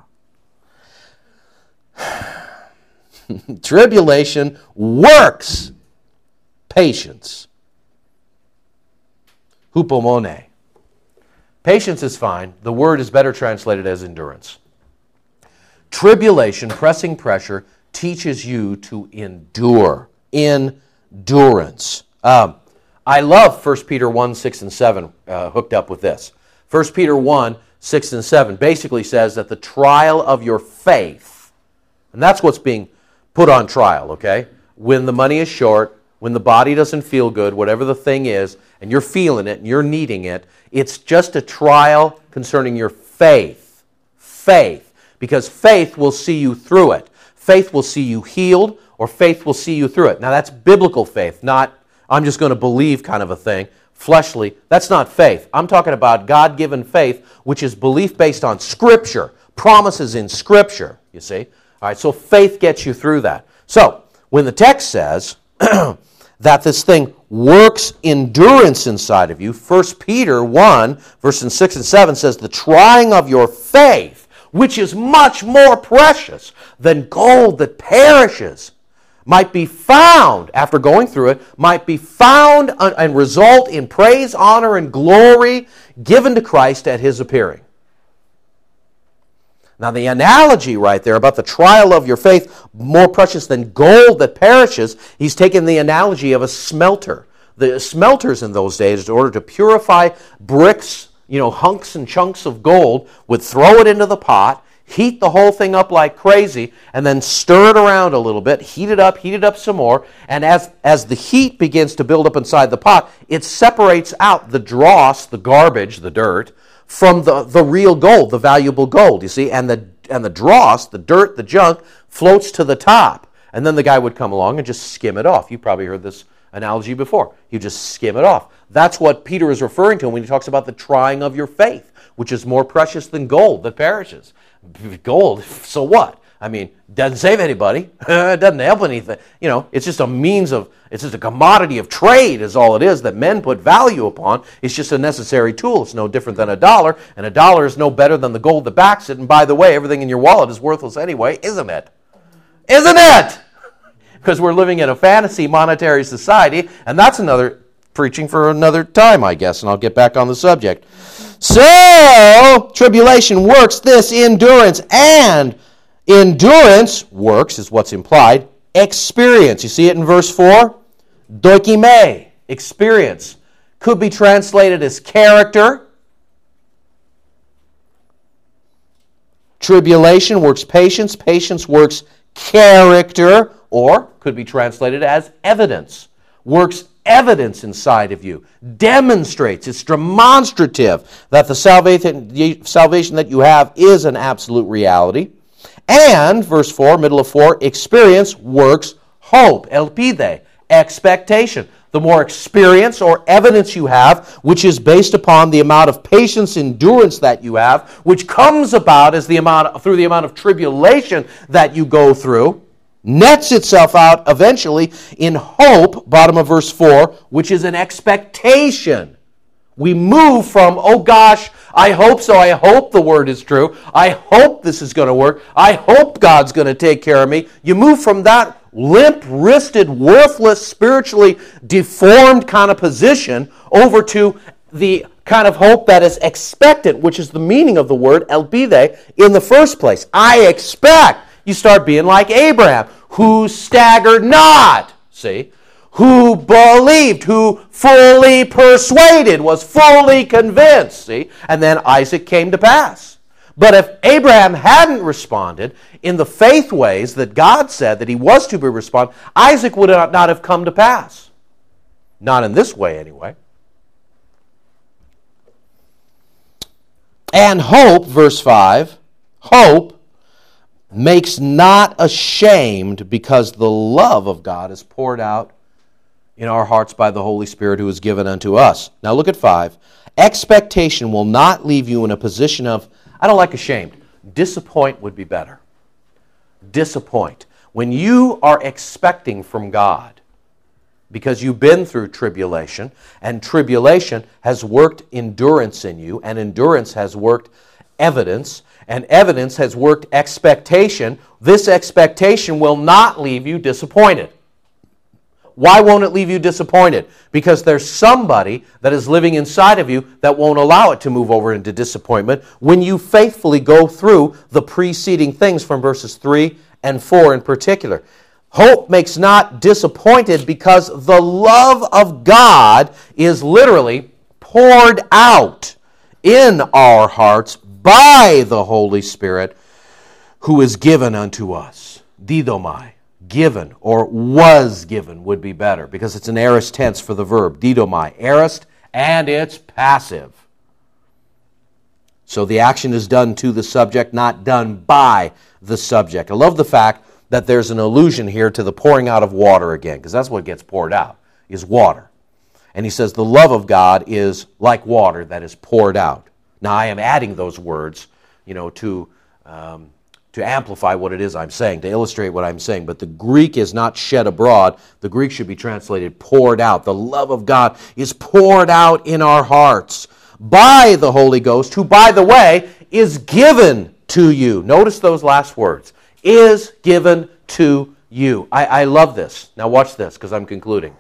Tribulation works patience. Hupomone. Patience is fine. The word is better translated as endurance. Tribulation, pressing pressure, teaches you to endure. Endurance. Um, I love First Peter one, six, and seven uh, hooked up with this. First Peter one, six, and seven basically says that the trial of your faith, and that's what's being put on trial, okay? When the money is short, when the body doesn't feel good, whatever the thing is, and you're feeling it and you're needing it, it's just a trial concerning your faith. Faith. Because faith will see you through it. Faith will see you healed, or faith will see you through it. Now that's biblical faith, not I'm just going to believe kind of a thing, fleshly. That's not faith. I'm talking about God-given faith, which is belief based on Scripture, promises in Scripture, you see. All right, so faith gets you through that. So, when the text says that this thing works endurance inside of you, First Peter one, verses six and seven says, the trying of your faith, which is much more precious than gold that perishes, might be found, after going through it, might be found and result in praise, honor, and glory given to Christ at His appearing. Now the analogy right there about the trial of your faith, more precious than gold that perishes, he's taken the analogy of a smelter. The smelters in those days, in order to purify bricks, you know, hunks and chunks of gold, would throw it into the pot, heat the whole thing up like crazy, and then stir it around a little bit, heat it up, heat it up some more, and as, as the heat begins to build up inside the pot, it separates out the dross, the garbage, the dirt, from the, the real gold, the valuable gold, you see, and the, and the dross, the dirt, the junk, floats to the top. And then the guy would come along and just skim it off. You probably heard this analogy before. You just skim it off. That's what Peter is referring to when he talks about the trying of your faith, which is more precious than gold that perishes. Gold, so what? I mean, doesn't save anybody. It doesn't help anything. You know, it's just a means of, it's just a commodity of trade is all it is that men put value upon. It's just a necessary tool. It's no different than a dollar, and a dollar is no better than the gold that backs it. And by the way, everything in your wallet is worthless anyway, isn't it? Isn't it? Because we're living in a fantasy monetary society, and that's another preaching for another time, I guess, and I'll get back on the subject. So, tribulation works this endurance, and endurance works, is what's implied, experience. You see it in verse four? Doikime, experience. Could be translated as character. Tribulation works patience. Patience works character, or could be translated as evidence. Works evidence inside of you, demonstrates, it's demonstrative that the salvation, the salvation that you have is an absolute reality. And, verse four, middle of four, experience works hope, elpide, expectation. The more experience or evidence you have, which is based upon the amount of patience, endurance that you have, which comes about as the amount through the amount of tribulation that you go through, nets itself out eventually in hope, bottom of verse four, which is an expectation. We move from, oh gosh, I hope so, I hope the word is true, I hope this is going to work, I hope God's going to take care of me. You move from that limp-wristed, worthless, spiritually deformed kind of position over to the kind of hope that is expectant, which is the meaning of the word elpide in the first place. I expect. You start being like Abraham, who staggered not, see, who believed, who fully persuaded, was fully convinced, see, and then Isaac came to pass. But if Abraham hadn't responded in the faith ways that God said that he was to be respond, Isaac would not have come to pass. Not in this way, anyway. And hope, verse five, hope makes not ashamed because the love of God is poured out in our hearts by the Holy Spirit who is given unto us. Now look at five. Expectation will not leave you in a position of, I don't like ashamed. Disappoint would be better. Disappoint. When you are expecting from God, because you've been through tribulation, and tribulation has worked endurance in you, and endurance has worked evidence, and evidence has worked expectation, this expectation will not leave you disappointed. Why won't it leave you disappointed? Because there's somebody that is living inside of you that won't allow it to move over into disappointment when you faithfully go through the preceding things from verses three and four in particular. Hope makes not disappointed because the love of God is literally poured out in our hearts by the Holy Spirit who is given unto us. Didomai. Given, or was given, would be better, because it's an aorist tense for the verb, didomai, aorist, and it's passive. So the action is done to the subject, not done by the subject. I love the fact that there's an allusion here to the pouring out of water again, because that's what gets poured out, is water. And he says the love of God is like water that is poured out. Now I am adding those words, you know, to... Um, to amplify what it is I'm saying, to illustrate what I'm saying. But the Greek is not shed abroad. The Greek should be translated poured out. The love of God is poured out in our hearts by the Holy Ghost, who, by the way, is given to you. Notice those last words. Is given to you. I, I love this. Now watch this, because I'm concluding.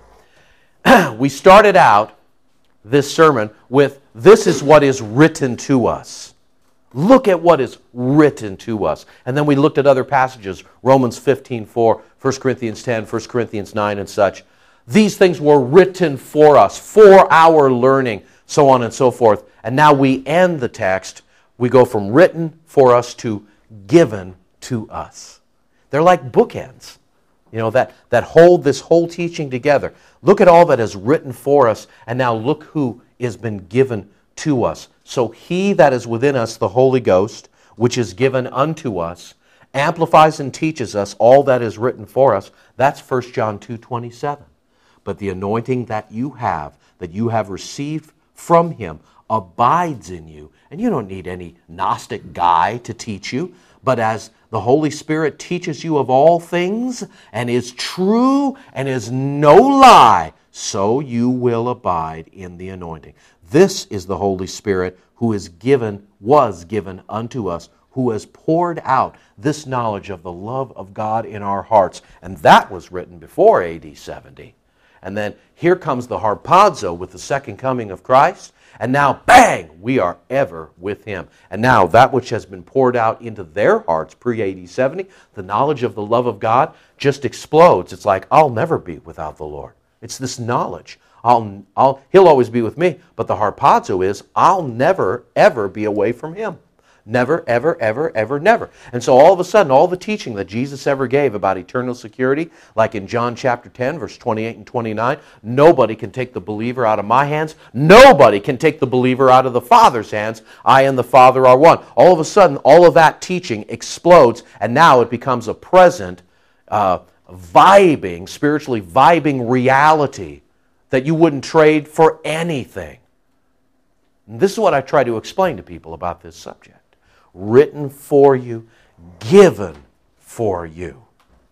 We started out this sermon with, this is what is written to us. Look at what is written to us. And then we looked at other passages, Romans fifteen four, First Corinthians ten, First Corinthians nine, and such. These things were written for us, for our learning, so on and so forth. And now we end the text. We go from written for us to given to us. They're like bookends, you know, that, that hold this whole teaching together. Look at all that is written for us, and now look who has been given to us. So he that is within us, the Holy Ghost, which is given unto us, amplifies and teaches us all that is written for us. That's First John two twenty-seven. But the anointing that you have, that you have received from him, abides in you. And you don't need any Gnostic guy to teach you. But as the Holy Spirit teaches you of all things, and is true, and is no lie, so you will abide in the anointing. This is the Holy Spirit who is given, was given unto us, who has poured out this knowledge of the love of God in our hearts. And that was written before A D seventy. And then here comes the harpazo with the second coming of Christ. And now, bang, we are ever with him. And now that which has been poured out into their hearts pre-A D seventy, the knowledge of the love of God just explodes. It's like, I'll never be without the Lord. It's this knowledge. I'll, I'll, he'll always be with me. But the harpazo is, I'll never, ever be away from him. Never, ever, ever, ever, never. And so all of a sudden, all the teaching that Jesus ever gave about eternal security, like in John chapter ten, verse twenty-eight and twenty-nine, nobody can take the believer out of my hands. Nobody can take the believer out of the Father's hands. I and the Father are one. All of a sudden, all of that teaching explodes, and now it becomes a present uh, vibing, spiritually vibing reality that you wouldn't trade for anything. And this is what I try to explain to people about this subject. Written for you, given for you.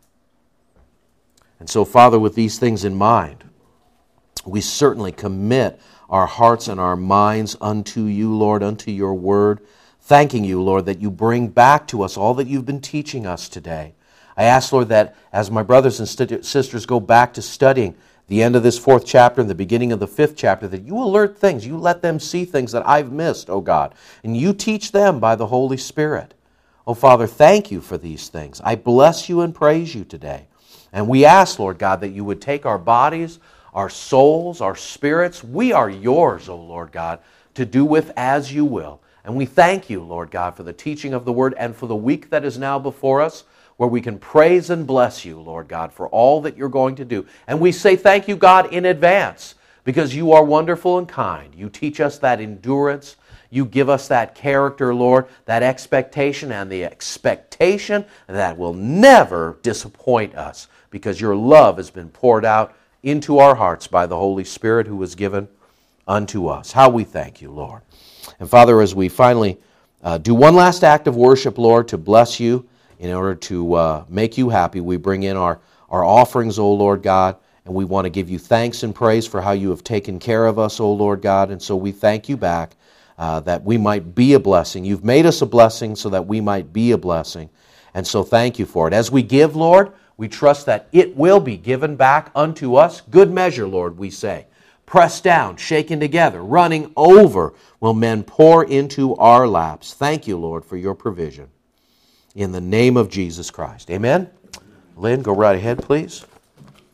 And so, Father, with these things in mind, we certainly commit our hearts and our minds unto you, Lord, unto your word, thanking you, Lord, that you bring back to us all that you've been teaching us today. I ask, Lord, that as my brothers and st- sisters go back to studying the end of this fourth chapter and the beginning of the fifth chapter, that you alert things, you let them see things that I've missed, oh God, and you teach them by the Holy Spirit. Oh Father, thank you for these things. I bless you and praise you today. And we ask, Lord God, that you would take our bodies, our souls, our spirits. We are yours, O Lord God, to do with as you will. And we thank you, Lord God, for the teaching of the word and for the week that is now before us, where we can praise and bless you, Lord God, for all that you're going to do. And we say thank you, God, in advance, because you are wonderful and kind. You teach us that endurance. You give us that character, Lord, that expectation, and the expectation that will never disappoint us, because your love has been poured out into our hearts by the Holy Spirit who was given unto us. How we thank you, Lord. And Father, as we finally uh, do one last act of worship, Lord, to bless you, in order to uh, make you happy, we bring in our, our offerings, O Lord God, and we want to give you thanks and praise for how you have taken care of us, O Lord God, and so we thank you back uh, that we might be a blessing. You've made us a blessing so that we might be a blessing, and so thank you for it. As we give, Lord, we trust that it will be given back unto us. Good measure, Lord, we say. Pressed down, shaken together, running over, will men pour into our laps. Thank you, Lord, for your provision. In the name of Jesus Christ. Amen? Lynn, go right ahead, please.